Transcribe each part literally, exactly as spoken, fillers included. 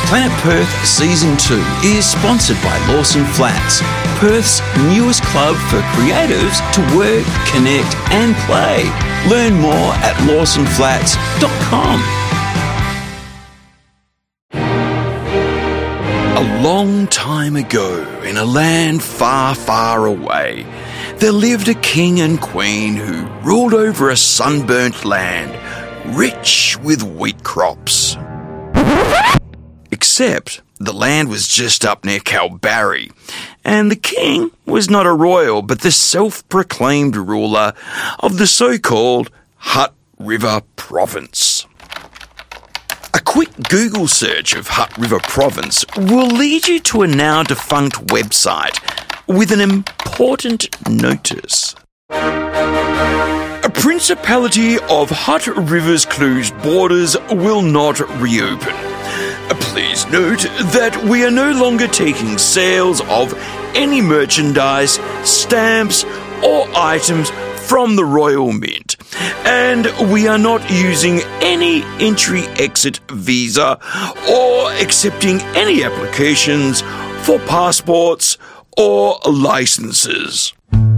Planet Perth Season two is sponsored by Lawson Flats, Perth's newest club for creatives to work, connect and play. Learn more at lawson flats dot com. A long time ago, in a land far, far away, there lived a king and queen who ruled over a sunburnt land, rich with wheat crops. Except the land was just up near Kalbarri, and the king was not a royal but the self-proclaimed ruler of the so-called Hutt River Province. A quick Google search of Hutt River Province will lead you to a now-defunct website with an important notice. A Principality of Hutt River's closed borders will not reopen. Please note that we are no longer taking sales of any merchandise, stamps, or items from the Royal Mint, and we are not using any entry-exit visa or accepting any applications for passports or licenses.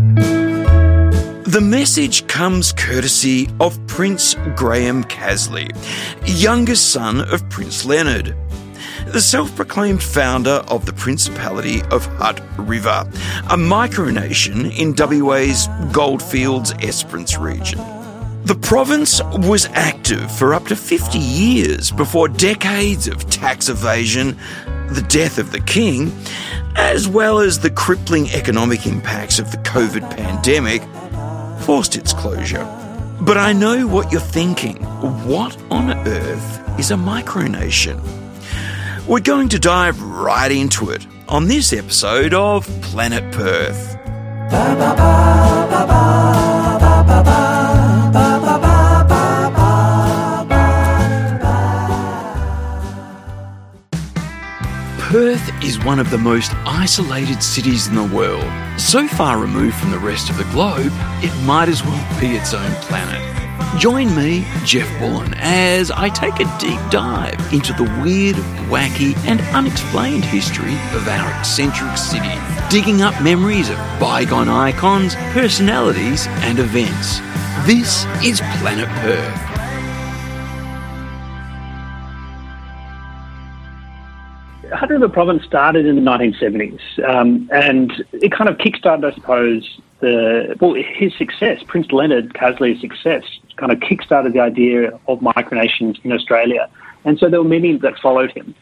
The message comes courtesy of Prince Graham Casley, youngest son of Prince Leonard, the self-proclaimed founder of the Principality of Hutt River, a micronation in W A's Goldfields Esperance region. The province was active for up to fifty years before decades of tax evasion, the death of the king, as well as the crippling economic impacts of the COVID pandemic, forced its closure. But I know what you're thinking. What on earth is a micronation? We're going to dive right into it on this episode of Planet Perth. Perth is one of the most isolated cities in the world. So far removed from the rest of the globe, it might as well be its own planet. Join me, Jeff Bullen, as I take a deep dive into the weird, wacky and unexplained history of our eccentric city, digging up memories of bygone icons, personalities and events. This is Planet Perth. Hutt River Province started in the nineteen seventies, um, and it kind of kickstarted, I suppose, the well, his success, Prince Leonard Casley's success, kind of kickstarted the idea of micronations in Australia. And so there were many that followed him.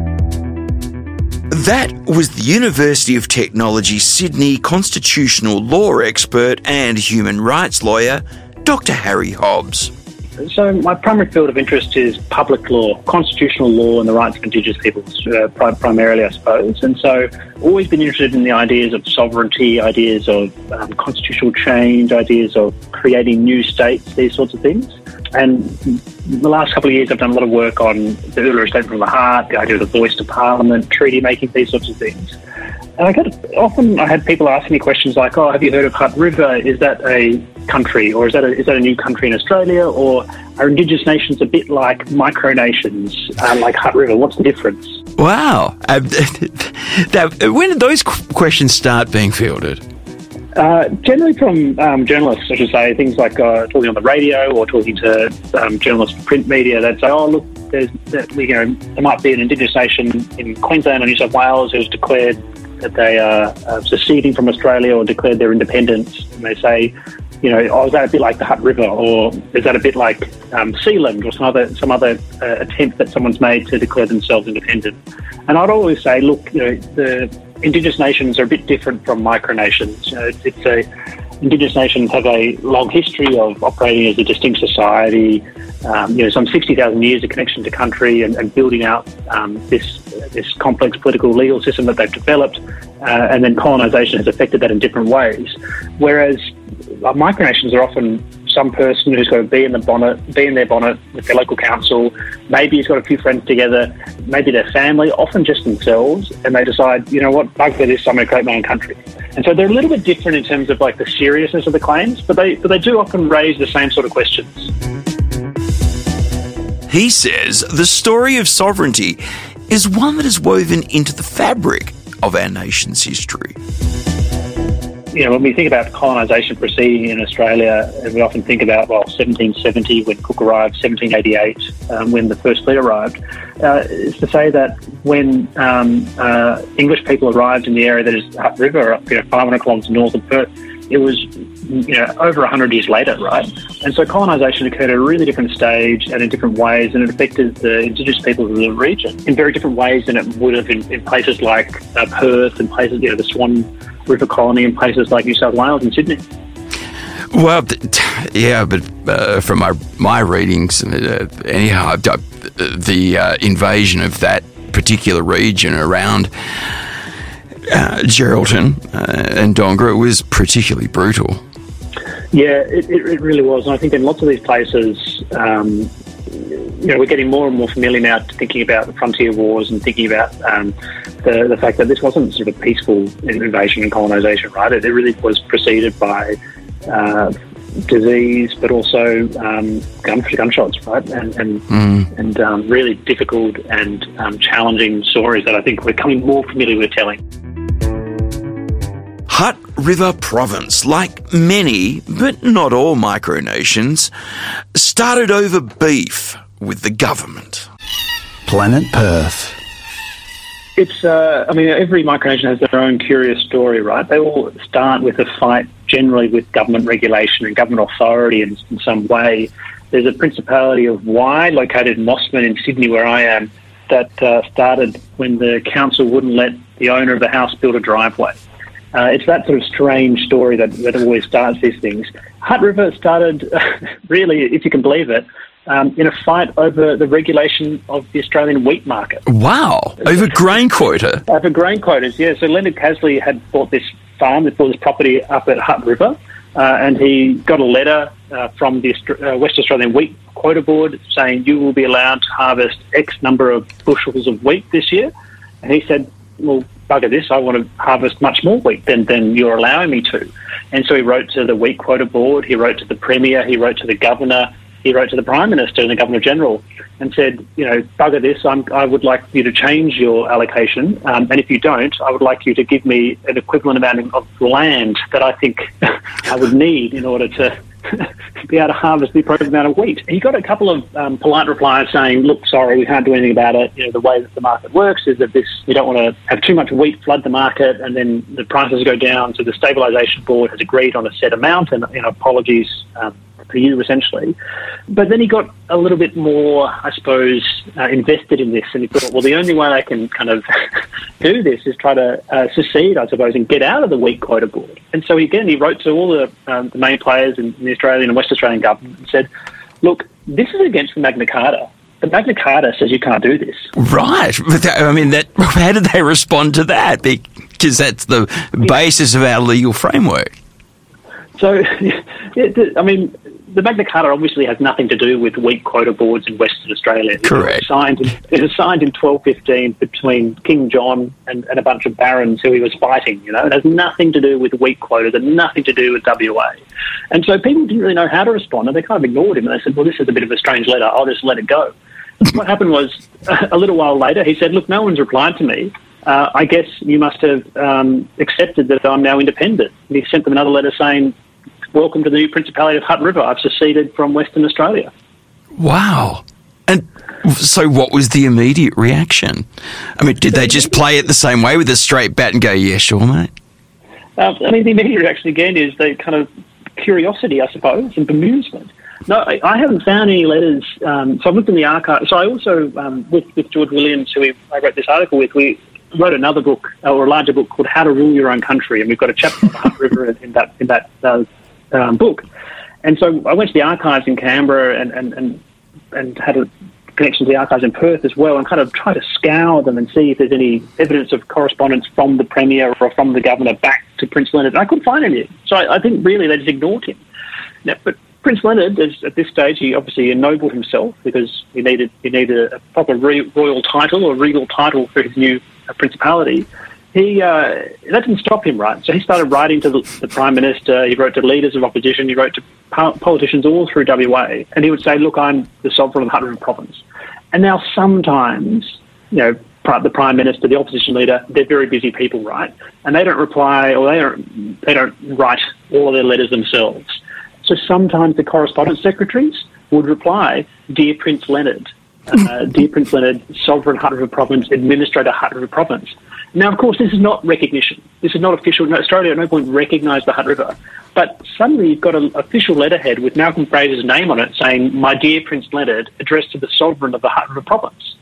That was the University of Technology Sydney constitutional law expert and human rights lawyer, Doctor Harry Hobbs. So my primary field of interest is public law, constitutional law and the rights of Indigenous peoples, uh, primarily, I suppose. And so I've always been interested in the ideas of sovereignty, ideas of um, constitutional change, ideas of creating new states, these sorts of things. And in the last couple of years, I've done a lot of work on the Uluru Statement from the Heart, the idea of the voice to Parliament, treaty making, these sorts of things. And I get often I had people asking me questions like, "Oh, have you heard of Hutt River? Is that a country, or is that a, is that a new country in Australia? Or are Indigenous nations a bit like micronations, uh, like Hutt River? What's the difference?" Wow! Um, that, when did those questions start being fielded? Uh, generally from um, journalists, I should say, things like uh, talking on the radio or talking to um, journalists for print media. They'd say, "Oh, look, there's that, you know, there might be an Indigenous nation in Queensland or New South Wales who's declared that they are uh, seceding from Australia or declared their independence." And they say, you know, "Oh, is that a bit like the Hutt River, or is that a bit like um, Sealand, or some other some other uh, attempt that someone's made to declare themselves independent?" And I'd always say, look, you know, the Indigenous nations are a bit different from micronations. You know, it's, it's a Indigenous nations have a long history of operating as a distinct society. Um, you know, some sixty thousand years of connection to country and, and building out um, this this complex political legal system that they've developed, uh, and then colonisation has affected that in different ways. Whereas uh, micronations are often some person who's got to be in the bonnet, be in their bonnet with their local council. Maybe he's got a few friends together, maybe their family, often just themselves, and they decide, you know what, I've got this, I'm going to create my own country. And so they're a little bit different in terms of like the seriousness of the claims, but they but they do often raise the same sort of questions. He says the story of sovereignty is one that is woven into the fabric of our nation's history. You know, when we think about colonisation proceeding in Australia, we often think about, well, seventeen seventy when Cook arrived, seventeen eighty-eight um, when the first fleet arrived. Uh, is to say that when um, uh, English people arrived in the area that is Hutt River, you know, five hundred kilometres north of Perth, it was, you know, over one hundred years later, right? And so colonisation occurred at a really different stage and in different ways, and it affected the Indigenous people of the region in very different ways than it would have in, in places like uh, Perth and places, you know, the Swan River Colony and places like New South Wales and Sydney. Well, yeah, but uh, from my my readings, uh, anyhow, the uh, invasion of that particular region around uh, Geraldton uh, and Dongara was particularly brutal. Yeah, it, it really was. And I think in lots of these places, um, you know, we're getting more and more familiar now to thinking about the frontier wars and thinking about um, the, the fact that this wasn't sort of peaceful invasion and colonisation, right? It, it really was preceded by uh, disease, but also um, gun, gunshots, right? And and, mm. and um, really difficult and um, challenging stories that I think we're becoming more familiar with telling. Hutt River Province, like many, but not all micronations, started over beef with the government. Planet Perth. It's, uh, I mean, every micronation has their own curious story, right? They all start with a fight generally with government regulation and government authority in, in some way. There's a Principality of Wye, located in Mossman in Sydney, where I am, that uh, started when the council wouldn't let the owner of the house build a driveway. Uh, it's that sort of strange story that, that always starts these things. Hutt River started, uh, really, if you can believe it, um, in a fight over the regulation of the Australian wheat market. Wow, over grain quota? Over grain quotas, yeah. So Leonard Casley had bought this farm, had bought this property up at Hutt River, uh, and he got a letter uh, from the uh, West Australian Wheat Quota Board saying you will be allowed to harvest X number of bushels of wheat this year. And he said, well, bugger this, I want to harvest much more wheat than, than you're allowing me to. And so he wrote to the Wheat Quota Board, he wrote to the Premier, he wrote to the Governor, he wrote to the Prime Minister and the Governor-General and said, you know, bugger this, I'm, I would like you to change your allocation, um, and if you don't, I would like you to give me an equivalent amount of land that I think I would need in order to be able to harvest the appropriate amount of wheat. He got a couple of um, polite replies saying, look, sorry, we can't do anything about it. You know, the way that the market works is that this, you don't want to have too much wheat flood the market and then the prices go down. So the Stabilisation Board has agreed on a set amount, and, you know, apologies um, for you, essentially. But then he got a little bit more, I suppose, uh, invested in this, and he thought, well, the only way I can kind of do this is try to uh, secede, I suppose, and get out of the Wheat Quota Board. And so, again, he wrote to all the, um, the main players in, in the Australian and West Australian government and said, look, this is against the Magna Carta. The Magna Carta says you can't do this. Right. But that, I mean, that, how did they respond to that? Because that's the basis of our legal framework. So, it, I mean, the Magna Carta obviously has nothing to do with wheat quota boards in Western Australia. Correct. It was signed in, it was signed in twelve fifteen between King John and, and a bunch of barons who he was fighting. You know, it has nothing to do with wheat quotas and nothing to do with W A. And so people didn't really know how to respond, and they kind of ignored him. And they said, well, this is a bit of a strange letter. I'll just let it go. What happened was, a little while later, he said, look, no one's replied to me. Uh, I guess you must have um, accepted that I'm now independent. And he sent them another letter saying, welcome to the new Principality of Hutt River. I've seceded from Western Australia. Wow. And so what was the immediate reaction? I mean, did they just play it the same way with a straight bat and go, yeah, sure, mate? Uh, I mean, the immediate reaction, again, is the kind of curiosity, I suppose, and bemusement. No, I, I haven't found any letters. Um, so I've looked in the archive. So I also, um, with, with George Williams, who we, I wrote this article with, we wrote another book, or a larger book, called How to Rule Your Own Country, and we've got a chapter on the Hutt River in, in that, in that uh, Um, book. And so I went to the archives in Canberra and, and, and, and had a connection to the archives in Perth as well, and kind of tried to scour them and see if there's any evidence of correspondence from the Premier or from the Governor back to Prince Leonard. And I couldn't find any. So I, I think really they just ignored him. Now, but Prince Leonard, is, at this stage, he obviously ennobled himself because he needed he needed a proper re- royal title or regal title for his new uh, principality. He uh, that didn't stop him, right? So he started writing to the, the Prime Minister, he wrote to leaders of opposition, he wrote to po- politicians all through W A, and he would say, look, I'm the sovereign of the Hutt River Province. And now sometimes, you know, the Prime Minister, the opposition leader, they're very busy people, right? And they don't reply, or they don't, they don't write all of their letters themselves. So sometimes the correspondence secretaries would reply, "Dear Prince Leonard, uh, dear Prince Leonard, Sovereign Hutt River Province, Administrator Hutt River Province." Now, of course, this is not recognition. This is not official. No, Australia at no point recognised the Hutt River. But suddenly you've got an official letterhead with Malcolm Fraser's name on it saying, "My dear Prince Leonard, addressed to the Sovereign of the Hutt River Province."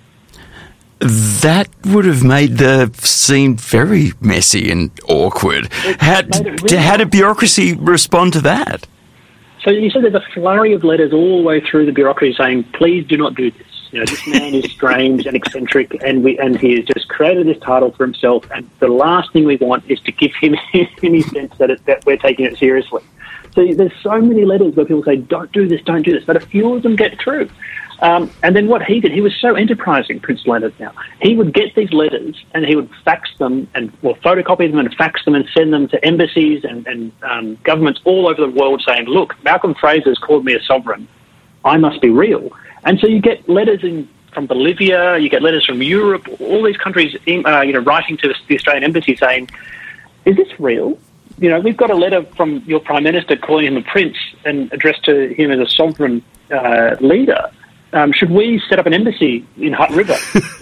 That would have made the scene very messy and awkward. How, really how did bureaucracy respond to that? So you said there's a flurry of letters all the way through the bureaucracy saying, "Please do not do this. You know, this man is strange and eccentric, and we and he has just created this title for himself. And the last thing we want is to give him any sense that it, that we're taking it seriously." So there's so many letters where people say, "Don't do this, don't do this," but a few of them get through. Um, and then what he did, he was so enterprising, Prince Leonard now. He would get these letters and he would fax them and well, photocopy them and fax them and send them to embassies and, and um, governments all over the world saying, "Look, Malcolm Fraser's called me a sovereign. I must be real." And so you get letters in from Bolivia, you get letters from Europe, all these countries, uh, you know, writing to the Australian embassy saying, "Is this real? You know, we've got a letter from your Prime Minister calling him a prince and addressed to him as a sovereign uh, leader. Um, should we set up an embassy in Hutt River?"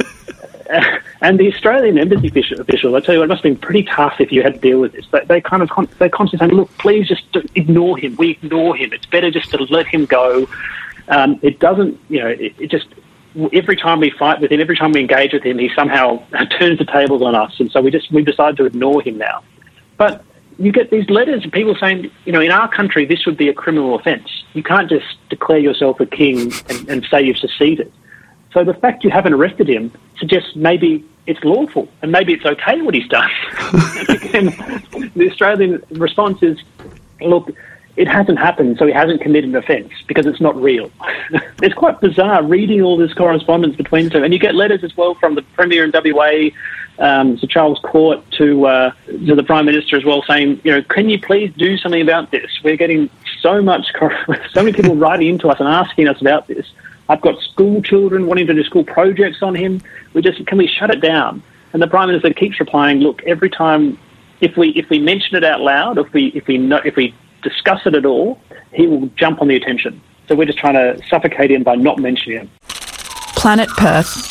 uh, and the Australian embassy officials, I tell you, it must have been pretty tough if you had to deal with this. They, they kind of con- they constantly saying, "Look, please just ignore him. We ignore him. It's better just to let him go." Um, it doesn't, you know, it, it just, every time we fight with him, every time we engage with him, he somehow turns the tables on us. And so we just, we decided to ignore him now. But you get these letters of people saying, you know, in our country, this would be a criminal offence. You can't just declare yourself a king and, and say you've seceded. So the fact you haven't arrested him suggests maybe it's lawful and maybe it's okay what he's done. Again, the Australian response is, look, it hasn't happened, so he hasn't committed an offence because it's not real. It's quite bizarre reading all this correspondence between the two. And you get letters as well from the Premier in W A, um, Sir Charles Court, to uh, to the Prime Minister as well, saying, you know, "Can you please do something about this? We're getting so much, so many people writing into us and asking us about this. I've got school children wanting to do school projects on him. We just, can we shut it down?" And the Prime Minister keeps replying, "Look, every time, if we if we mention it out loud, if we if we know, if we discuss it at all, he will jump on the attention. So we're just trying to suffocate him by not mentioning him." Planet Perth.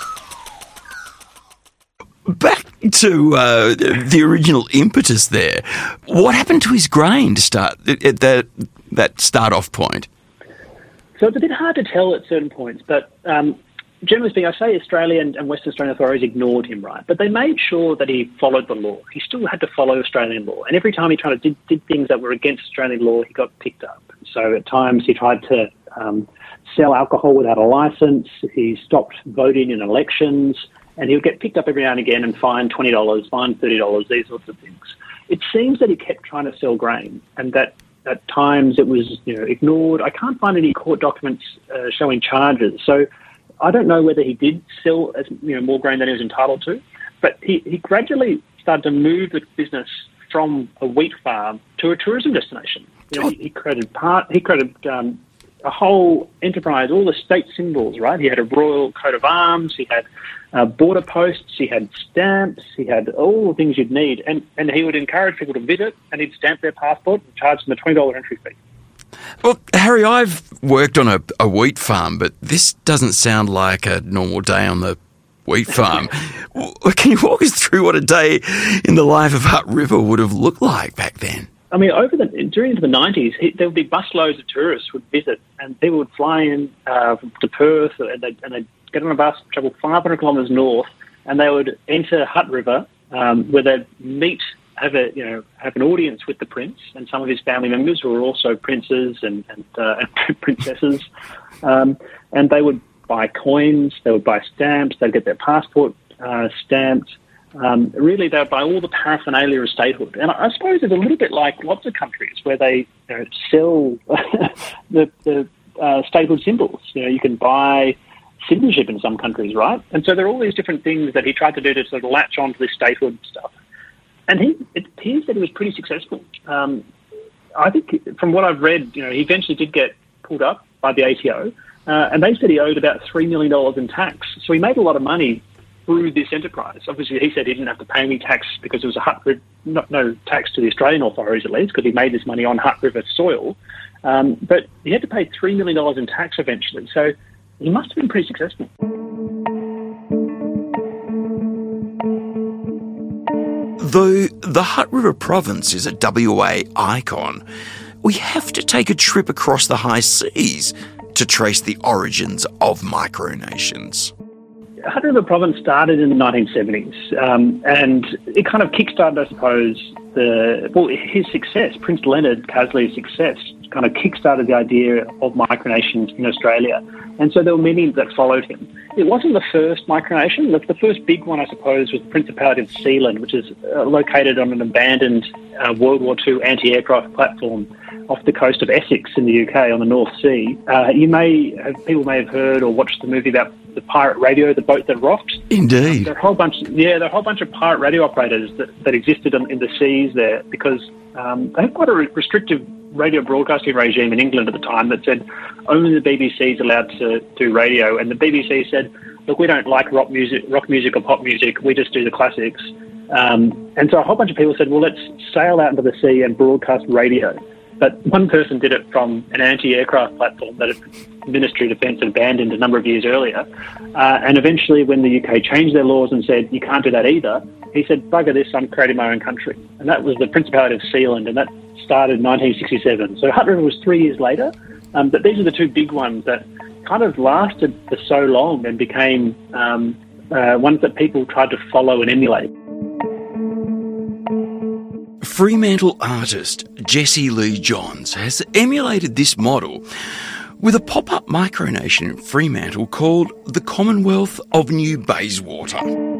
Back to uh, the original impetus there. What happened to his grain to start at that that start off point? So it's a bit hard to tell at certain points, but um, generally speaking, I say Australia and, and Western Australian authorities ignored him, right? But they made sure that he followed the law. He still had to follow Australian law. And every time he tried to did, did things that were against Australian law, he got picked up. So at times he tried to um, sell alcohol without a licence. He stopped voting in elections. And he would get picked up every now and again and fined twenty dollars, fined thirty dollars, these sorts of things. It seems that he kept trying to sell grain and that at times it was, you know, ignored. I can't find any court documents uh, showing charges. So I don't know whether he did sell as, you know, more grain than he was entitled to, but he, he gradually started to move the business from a wheat farm to a tourism destination. You know, he, he created part. He created um, a whole enterprise, all the state symbols. Right, he had a royal coat of arms. He had uh, border posts. He had stamps. He had all the things you'd need, and and he would encourage people to visit, and he'd stamp their passport and charge them a twenty dollar entry fee. Well, Harry, I've worked on a, a wheat farm, but this doesn't sound like a normal day on the wheat farm. Can you walk us through what a day in the life of Hutt River would have looked like back then? I mean, over the during the nineties, there would be busloads of tourists would visit, and people would fly in uh, to Perth, and they'd, and they'd get on a bus, travel five hundred kilometres north, and they would enter Hutt River, um, where they'd meet, have a you know have an audience with the prince and some of his family members who were also princes and and, uh, and princesses, um, and they would buy coins, they would buy stamps, they'd get their passport uh, stamped. Um, really, they would buy all the paraphernalia of statehood. And I, I suppose it's a little bit like lots of countries where they you know, sell the, the uh, statehood symbols. You know, you can buy citizenship in some countries, right? And so there are all these different things that he tried to do to sort of latch onto this statehood stuff. And he, it appears that he was pretty successful. Um, I think from what I've read, you know, he eventually did get pulled up by the A T O, uh, and they said he owed about three million dollars in tax. So he made a lot of money through this enterprise. Obviously, he said he didn't have to pay any tax because it was a Hutt River, no, no tax to the Australian authorities at least, because he made this money on Hutt River soil. Um, but he had to pay three million dollars in tax eventually, so he must have been pretty successful. Though the Hutt River Province is a W A icon, we have to take a trip across the high seas to trace the origins of micronations. Hutt River Province started in the nineteen seventies, um, and it kind of kickstarted, I suppose, the well, his success, Prince Leonard Casley's success, kind of kickstarted the idea of micronations in Australia. And so there were many that followed him. It wasn't the first micronation. The, the first big one, I suppose, was the Principality of Sealand, which is uh, located on an abandoned uh, World War Two anti-aircraft platform off the coast of Essex in the U K on the North Sea. Uh, you may have, people may have heard or watched the movie about the pirate radio, the boat that rocked. Indeed. Um, there are a whole bunch, yeah, there are a whole bunch of pirate radio operators that, that existed in, in the seas there because um, they had quite a re- restrictive radio broadcasting regime in England at the time that said only the B B C is allowed to do radio, and the B B C said, look, we don't like rock music, rock music or pop music, we just do the classics. Um, and so a whole bunch of people said, well, let's sail out into the sea and broadcast radio. But one person did it from an anti-aircraft platform that the Ministry of Defence had abandoned a number of years earlier. Uh, and eventually when the U K changed their laws and said, you can't do that either, he said, bugger this, I'm creating my own country. And that was the Principality of Sealand, and that started in nineteen sixty-seven. So Hutt River was three years later. Um, but these are the two big ones that kind of lasted for so long and became um, uh, ones that people tried to follow and emulate. Fremantle artist Jessie Lee Johns has emulated this model with a pop-up micronation in Fremantle called the Commonwealth of New Bayswater.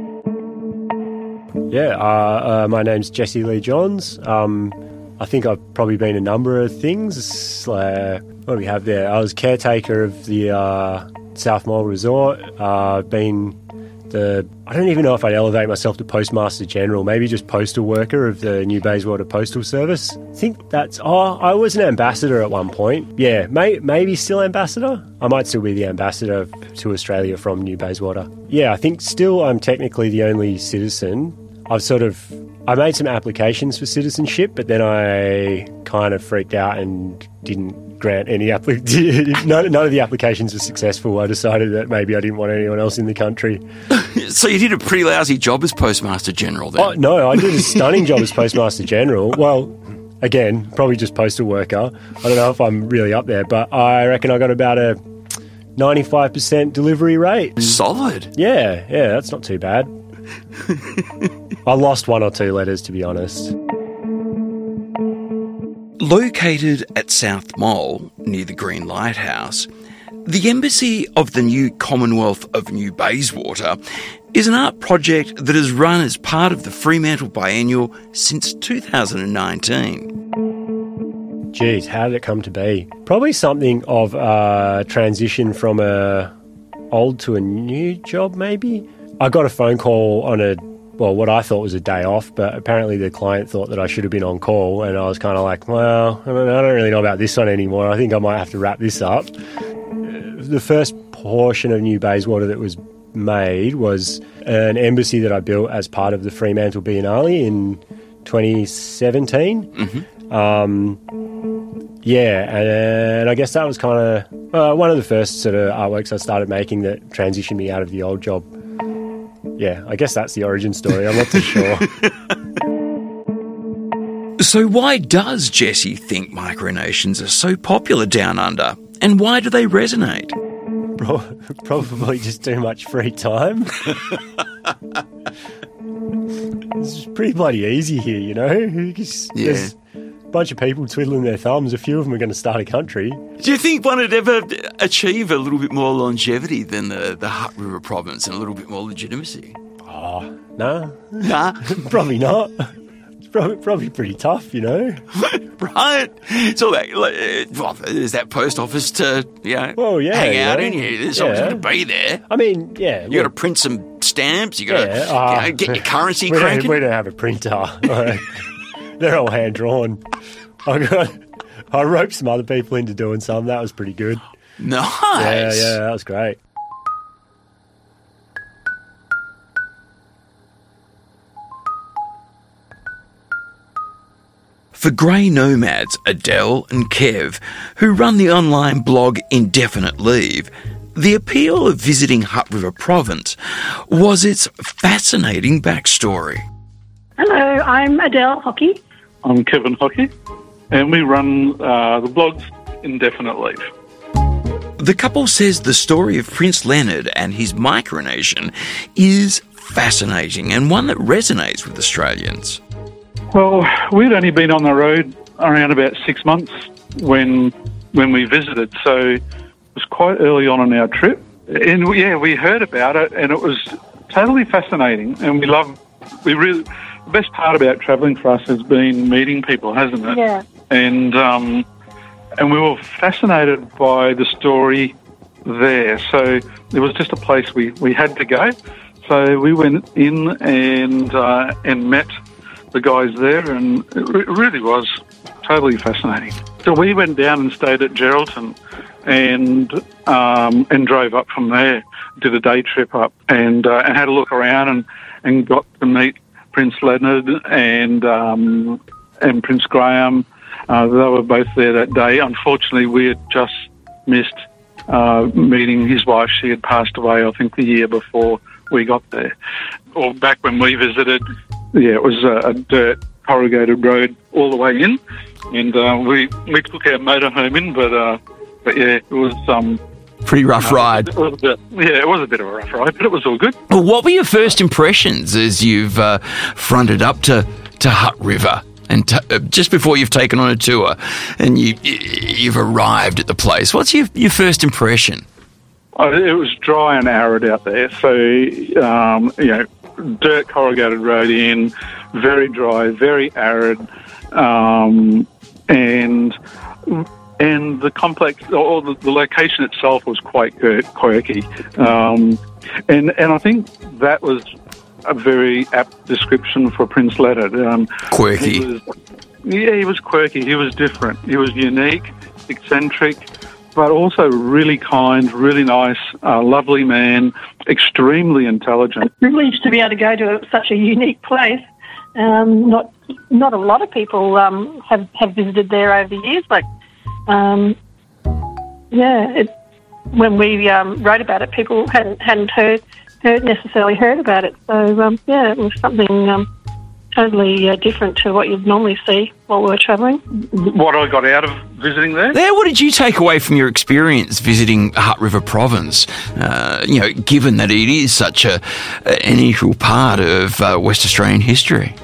Yeah, uh, uh, my name's Jessie Lee Johns. Um, I think I've probably been a number of things. Uh, what do we have there? I was caretaker of the uh, South Mall Resort. Uh, been the I don't even know if I'd elevate myself to Postmaster General. Maybe just postal worker of the New Bayswater Postal Service. I think that's. Oh, I was an ambassador at one point. Yeah, may, maybe still ambassador. I might still be the ambassador to Australia from New Bayswater. Yeah, I think still I'm technically the only citizen. I've sort of. I made some applications for citizenship, but then I kind of freaked out and didn't grant any applications. none, none of the applications were successful. I decided that maybe I didn't want anyone else in the country. So you did a pretty lousy job as Postmaster General then? Oh, no, I did a stunning job as Postmaster General. Well, again, probably just postal worker. I don't know if I'm really up there, but I reckon I got about a ninety-five percent delivery rate. Solid. Yeah, yeah, that's not too bad. I lost one or two letters, to be honest. Located at South Mall, near the Green Lighthouse, the Embassy of the New Commonwealth of New Bayswater is an art project that has run as part of the Fremantle Biennial since two thousand nineteen. Geez, how did it come to be? Probably something of a transition from a old to a new job, maybe? I got a phone call on a, well, what I thought was a day off, but apparently the client thought that I should have been on call, and I was kind of like, well, I don't, I don't really know about this one anymore. I think I might have to wrap this up. The first portion of New Bayswater that was made was an embassy that I built as part of the Fremantle Biennale in twenty seventeen. Mm-hmm. Um, yeah, and I guess that was kind of uh, one of the first sort of artworks I started making that transitioned me out of the old job. Yeah, I guess that's the origin story. I'm not too sure. So why does Jessie think micronations are so popular down under? And why do they resonate? Probably just too much free time. It's pretty bloody easy here, you know? Just, yeah. There's a bunch of people twiddling their thumbs. A few of them are going to start a country. Do you think one would ever achieve a little bit more longevity than the, the Hutt River Province and a little bit more legitimacy? Oh, no. Nah. Probably not. It's probably, probably pretty tough, you know? Right. So like, well, there's that post office to, you know, well, yeah, hang out yeah. in here. There's yeah. something to be there. I mean, yeah. You got to print some stamps. You got to yeah, uh, you know, get your currency we cranking. Don't, we don't have a printer. They're all hand-drawn. I got, I roped some other people into doing some. That was pretty good. Nice. Yeah, yeah, that was great. For grey nomads Adele and Kev, who run the online blog Indefinite Leave, the appeal of visiting Hutt River Province was its fascinating backstory. Hello, I'm Adele Hockey. I'm Kevin Hockey, and we run uh, the blogs Indefinite Leave. The couple says the story of Prince Leonard and his micronation is fascinating and one that resonates with Australians. Well, we'd only been on the road around about six months when when we visited, so it was quite early on in our trip. And yeah, we heard about it, and it was totally fascinating. And we love, we really, the best part about travelling for us has been meeting people, hasn't it? Yeah. And um, and we were fascinated by the story there. So it was just a place we, we had to go. So we went in and uh, and met the guys there, and it re- really was totally fascinating. So we went down and stayed at Geraldton, and um, and drove up from there. Did a day trip up, and uh, and had a look around, and, and got to meet Prince Leonard and um, and Prince Graham. Uh, they were both there that day. Unfortunately, we had just missed uh, meeting his wife. She had passed away, I think, the year before we got there. Or back when we visited, yeah, it was a, a dirt corrugated road all the way in, and uh, we we took our motorhome in, but uh, but yeah, it was um pretty rough uh, ride. It was a bit, yeah, it was a bit of a rough ride, but it was all good. Well, what were your first impressions as you've uh, fronted up to to Hutt River? And t- uh, just before you've taken on a tour and you, you've arrived at the place, what's your, your first impression? Oh, it was dry and arid out there. So, um, you know, dirt corrugated road in, very dry, very arid, um, and and the complex, or the, the location itself was quite quirky. Um, and, and I think that was a very apt description for Prince Leonard. Um, quirky. He was, yeah, he was quirky. He was different. He was unique, eccentric, but also really kind, really nice, uh, lovely man, extremely intelligent. Privileged to be able to go to a, such a unique place. Um, not not a lot of people um, have, have visited there over the years. Like, um, yeah, it, when we um, wrote about it, people hadn't hadn't heard. Heard, necessarily heard about it. So, um, yeah, it was something um, totally uh, different to what you'd normally see while we were travelling. What I got out of visiting there? There, what did you take away from your experience visiting Hutt River Province, uh, you know, given that it is such a, an integral part of uh, West Australian history?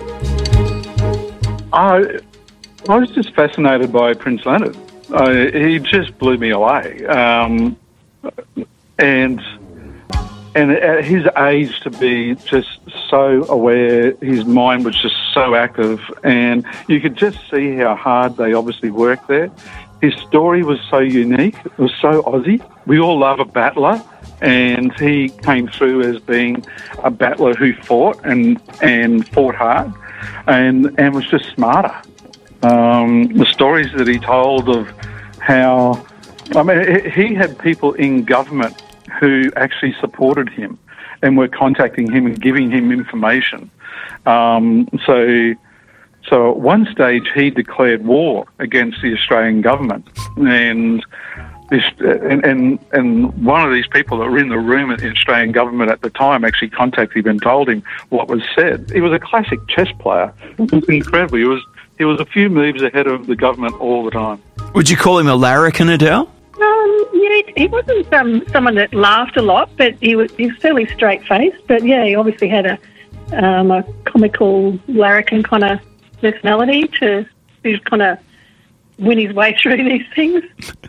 I, I was just fascinated by Prince Leonard. Uh, he just blew me away. Um, and... And at his age, to be just so aware, his mind was just so active, and you could just see how hard they obviously worked there. His story was so unique. It was so Aussie. We all love a battler, and he came through as being a battler who fought and and fought hard, and and was just smarter. Um, the stories that he told of how, I mean, he had people in government who actually supported him and were contacting him and giving him information. Um, so, so at one stage he declared war against the Australian government, and this, and, and and one of these people that were in the room at the Australian government at the time actually contacted him and told him what was said. He was a classic chess player. It was incredible. He was he was a few moves ahead of the government all the time. Would you call him a larrikin, Adele? Um, yeah, he wasn't um, someone that laughed a lot, but he was, he was fairly straight-faced. But, yeah, he obviously had a, um, a comical, larrikin kind of personality to, to kind of win his way through these things.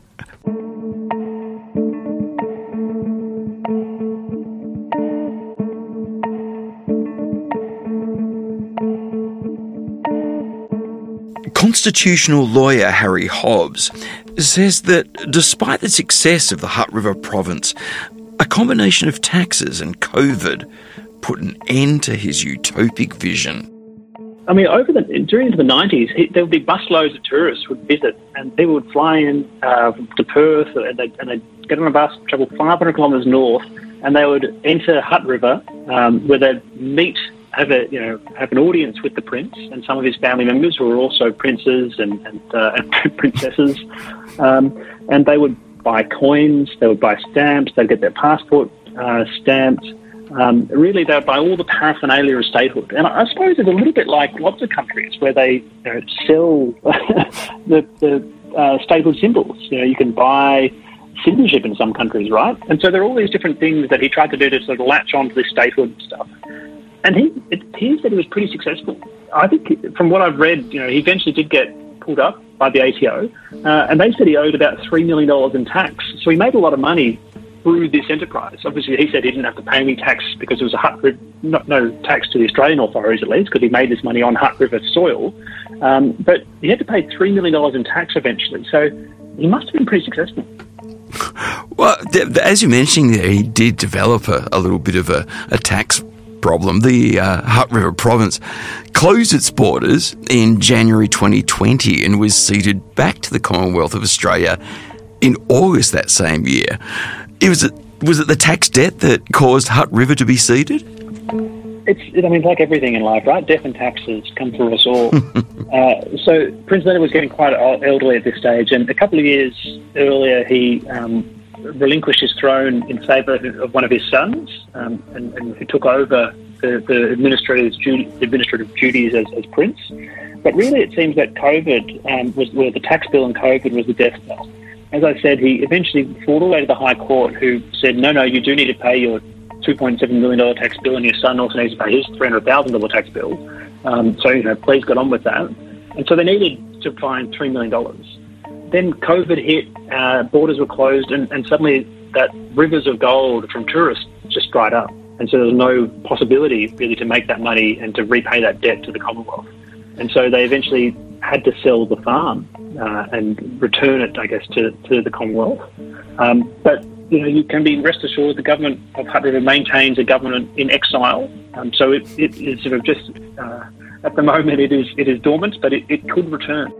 Constitutional lawyer Harry Hobbs says that despite the success of the Hutt River Province, a combination of taxes and COVID put an end to his utopic vision. I mean, over the during the nineties, there would be busloads of tourists would visit, and people would fly in uh, to Perth, and they'd, and they'd get on a bus, travel five hundred kilometres north, and they would enter Hutt River, um, where they'd meet have a you know have an audience with the prince and some of his family members who are also princes and and, uh, and princesses, um, and they would buy coins, they would buy stamps, they'd get their passport uh, stamped. Um, really, they would buy all the paraphernalia of statehood, and I, I suppose it's a little bit like lots of countries where they you know, sell the, the uh, statehood symbols. You know, you can buy citizenship in some countries, right? And so there are all these different things that he tried to do to sort of latch onto this statehood stuff. And he, it appears that he was pretty successful. I think from what I've read, you know, he eventually did get pulled up by the A T O, uh, and they said he owed about three million dollars in tax. So he made a lot of money through this enterprise. Obviously, he said he didn't have to pay any tax because there was a Hutt River, no, no tax to the Australian authorities at least, because he made this money on Hutt River soil. Um, but he had to pay three million dollars in tax eventually. So he must have been pretty successful. Well, as you mentioned there, he did develop a, a little bit of a, a tax problem. The uh, Hutt River province closed its borders in January twenty twenty and was ceded back to the Commonwealth of Australia in August that same year. It was, it, was it the tax debt that caused Hutt River to be ceded? It's, I mean, it's like everything in life, right? Death and taxes come for us all. uh, so Prince Leonard was getting quite elderly at this stage, and a couple of years earlier he um, relinquished his throne in favour of one of his sons, um, and, and who took over the, the administrative, duty, administrative duties as, as prince. But really it seems that COVID um, was, well, the tax bill and COVID was the death knell. As I said, he eventually fought all the way to the High Court, who said, no, no, you do need to pay your two point seven million dollars tax bill, and your son also needs to pay his three hundred thousand dollars tax bill. Um, so, you know, please get on with that. And so they needed to find three million dollars. Then COVID hit, uh, borders were closed, and, and suddenly that rivers of gold from tourists just dried up. And so there was no possibility really to make that money and to repay that debt to the Commonwealth. And so they eventually had to sell the farm uh, and return it, I guess, to, to the Commonwealth. Um, but you know, you can be rest assured the government of Hutt River maintains a government in exile. Um, so it, it is sort of just, uh, at the moment it is it is dormant, but it, it could return.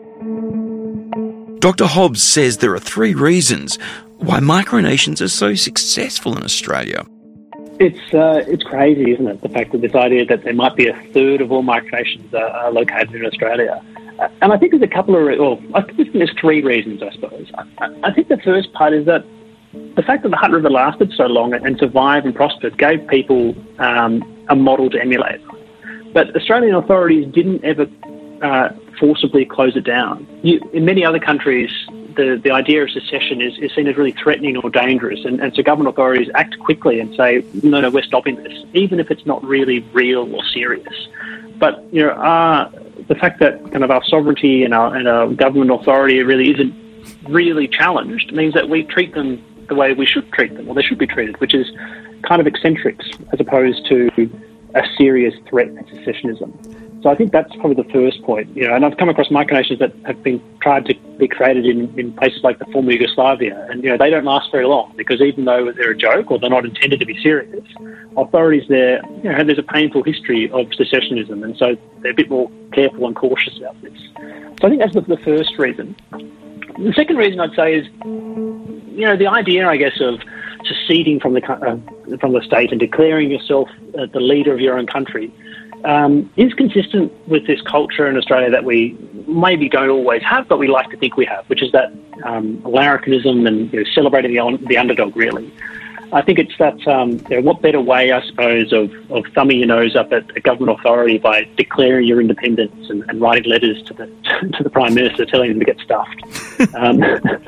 Doctor Hobbs says there are three reasons why micronations are so successful in Australia. It's uh, it's crazy, isn't it? The fact that this idea that there might be a third of all micronations are, are located in Australia. Uh, and I think there's a couple of, well, I think there's three reasons, I suppose. I, I think the first part is that the fact that the Hutt River lasted so long and survived and prospered gave people um, a model to emulate. But Australian authorities didn't ever uh, forcibly close it down. You, in many other countries, the, the idea of secession is, is seen as really threatening or dangerous, and, and so government authorities act quickly and say, no, no, we're stopping this, even if it's not really real or serious. But you know, our, the fact that kind of our sovereignty and our, and our government authority really isn't really challenged means that we treat them the way we should treat them, or they should be treated, which is kind of eccentrics as opposed to a serious threat to secessionism. So I think that's probably the first point. You know, and I've come across micronations that have been tried to be created in, in places like the former Yugoslavia, and you know they don't last very long because even though they're a joke or they're not intended to be serious, authorities there, you know, there's a painful history of secessionism, and so they're a bit more careful and cautious about this. So I think that's the, the first reason. The second reason I'd say is, you know, the idea, I guess, of seceding from the uh, from the state and declaring yourself uh, the leader of your own country um, is consistent with this culture in Australia that we maybe don't always have, but we like to think we have, which is that um, larrikinism and you know, celebrating the, the underdog, really. I think it's that, um, you know, what better way, I suppose, of, of thumbing your nose up at a government authority by declaring your independence and, and writing letters to the to the Prime Minister telling them to get stuffed. um,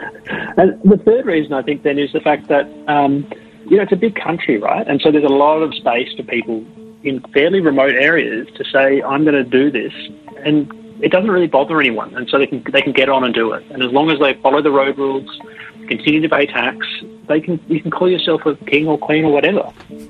and the third reason, I think, then, is the fact that, um, you know, it's a big country, right? And so there's a lot of space for people in fairly remote areas to say, I'm going to do this, and it doesn't really bother anyone, and so they can they can get on and do it. And as long as they follow the road rules, continue to pay tax, they can you can call yourself a king or queen or whatever.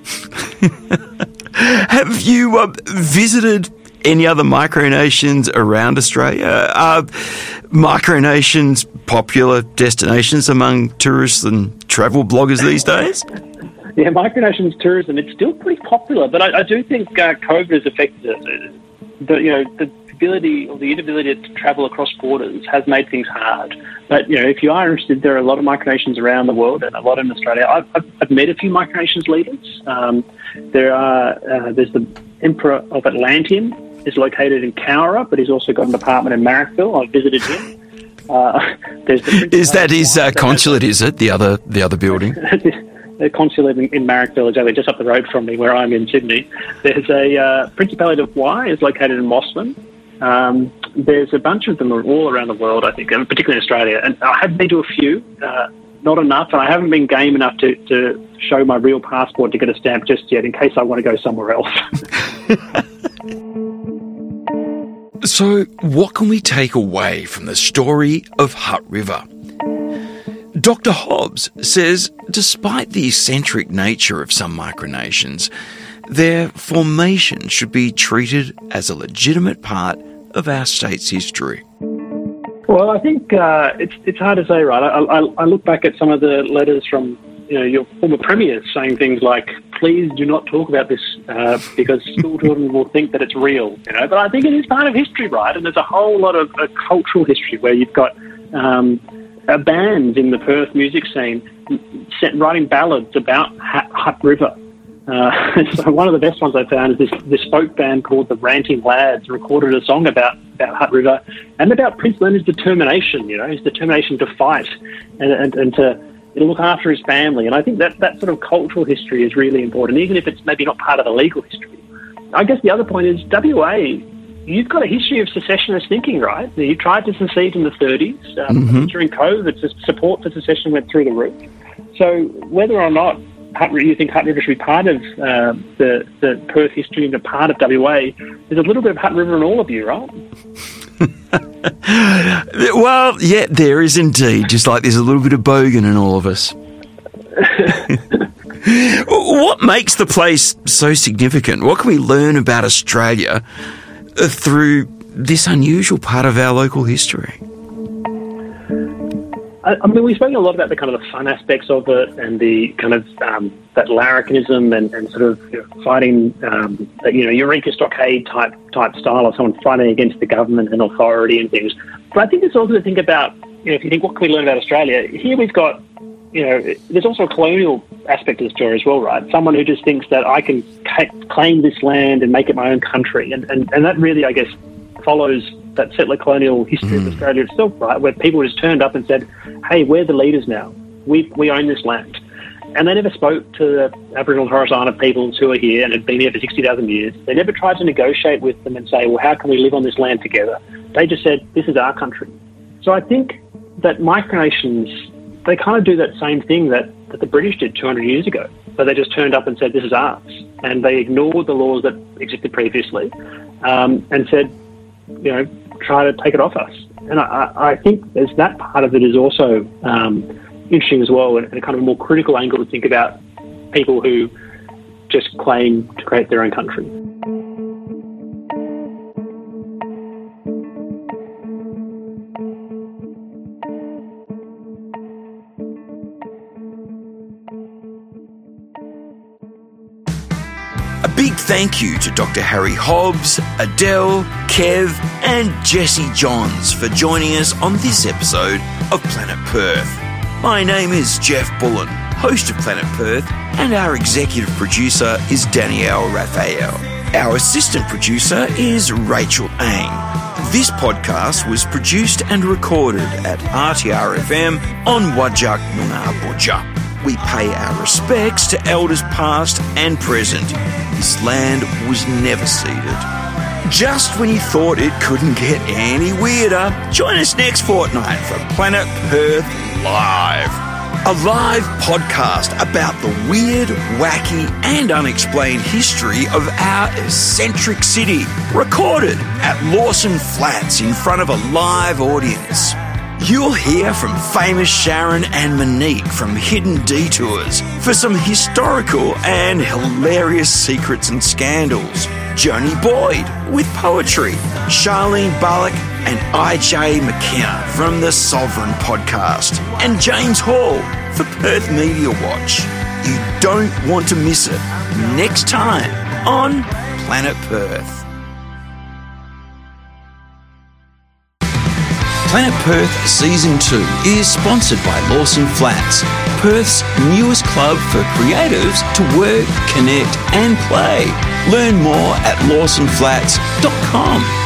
Have you uh, visited any other micronations around Australia? Are micronations popular destinations among tourists and travel bloggers these days? Yeah, micronations tourism, it's still pretty popular, but I, I do think uh, COVID has affected it. The, you know, the, ability or the inability to travel across borders has made things hard. But, you know, if you are interested, there are a lot of micronations around the world and a lot in Australia. I've, I've, I've met a few micronations leaders. Um, there are, uh, there's the Emperor of Atlantium is located in Cowra, but he's also got an apartment in Marrickville. I've visited him. Uh, there's the is that his uh, consulate, is it, the other, the other building? The consulate in, in Marrickville, exactly, just up the road from me, where I'm in Sydney. There's a uh, Principality of Wye is located in Mossman. Um, there's a bunch of them all around the world, I think, and particularly in Australia. And I have been to a few, uh, not enough, and I haven't been game enough to, to show my real passport to get a stamp just yet, in case I want to go somewhere else. So, what can we take away from the story of Hutt River? Doctor Hobbs says despite the eccentric nature of some micronations, their formation should be treated as a legitimate part of our state's history. Well, I think uh, it's it's hard to say, right? I, I, I look back at some of the letters from you know your former premiers saying things like, "Please do not talk about this uh, because school children will think that it's real." You know, but I think it is part of history, right? And there's a whole lot of uh, cultural history where you've got um, a band in the Perth music scene set, writing ballads about Hutt, Hutt River. Uh, so one of the best ones I found is this, this folk band called the Ranting Lads recorded a song about, about Hutt River and about Prince Leonard's determination, you know, his determination to fight and, and, and to look after his family. And I think that, that sort of cultural history is really important, even if it's maybe not part of the legal history. I guess the other point is W A, you've got a history of secessionist thinking, right? You tried to secede in the thirties. Um, mm-hmm. During COVID, support for secession went through the roof. So whether or not Hutt, you think Hutt River should be part of uh, the, the Perth history and a part of W A, there's a little bit of Hutt River in all of you, right? Well, yeah, there is indeed, just like there's a little bit of Bogan in all of us. What makes the place so significant? What can we learn about Australia through this unusual part of our local history? I, I mean, we've spoken a lot about the kind of the fun aspects of it and the kind of um, that larrikinism and, and sort of you know, fighting, um, you know, Eureka Stockade type type style of someone fighting against the government and authority and things. But I think it's also to think about, you know, if you think, what can we learn about Australia? Here we've got, you know, there's also a colonial aspect to the story as well, right? Someone who just thinks that I can ca- claim this land and make it my own country. And, and, and that really, I guess, follows that settler colonial history mm. of Australia itself, right? Where people just turned up and said, hey, we're the leaders now. We we own this land. And they never spoke to the Aboriginal and Torres Strait peoples who are here and had been here for sixty thousand years. They never tried to negotiate with them and say, well, how can we live on this land together? They just said, this is our country. So I think that micronations, they kind of do that same thing that, that the British did two hundred years ago. So they just turned up and said, this is ours. And they ignored the laws that existed previously um, and said, you know, try to take it off us. And I, I think there's that part of it is also um, interesting as well, and a kind of a more critical angle to think about people who just claim to create their own country. A big thank you to Doctor Harry Hobbs, Adele, Kev and Jesse Johns for joining us on this episode of Planet Perth. My name is Jeff Bullen, host of Planet Perth, and our executive producer is Danielle Raphael. Our assistant producer is Rachel Ang. This podcast was produced and recorded at R T R F M on Wajak Noongar Boodja. We pay our respects to elders past and present. This land was never ceded. Just when you thought it couldn't get any weirder, join us next fortnight for Planet Perth Live. A live podcast about the weird, wacky and unexplained history of our eccentric city, recorded at Lawson Flats in front of a live audience. You'll hear from famous Sharon and Monique from Hidden Detours for some historical and hilarious secrets and scandals. Joni Boyd with poetry. Charlene Bullock and I J McKenna from the Sovereign podcast. And James Hall for Perth Media Watch. You don't want to miss it. Next time on Planet Perth. Planet Perth Season two is sponsored by Lawson Flats, Perth's newest club for creatives to work, connect and play. Learn more at lawson flats dot com.